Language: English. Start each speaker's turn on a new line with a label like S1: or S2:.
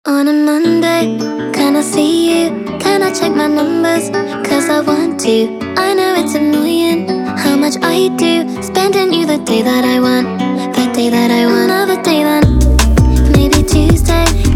S1: On a Monday, can I see you? Can I check my numbers? Cause I want to. I know it's annoying how much I do. Spending you the day that I want. The day that I want. Another day then. Maybe Tuesday,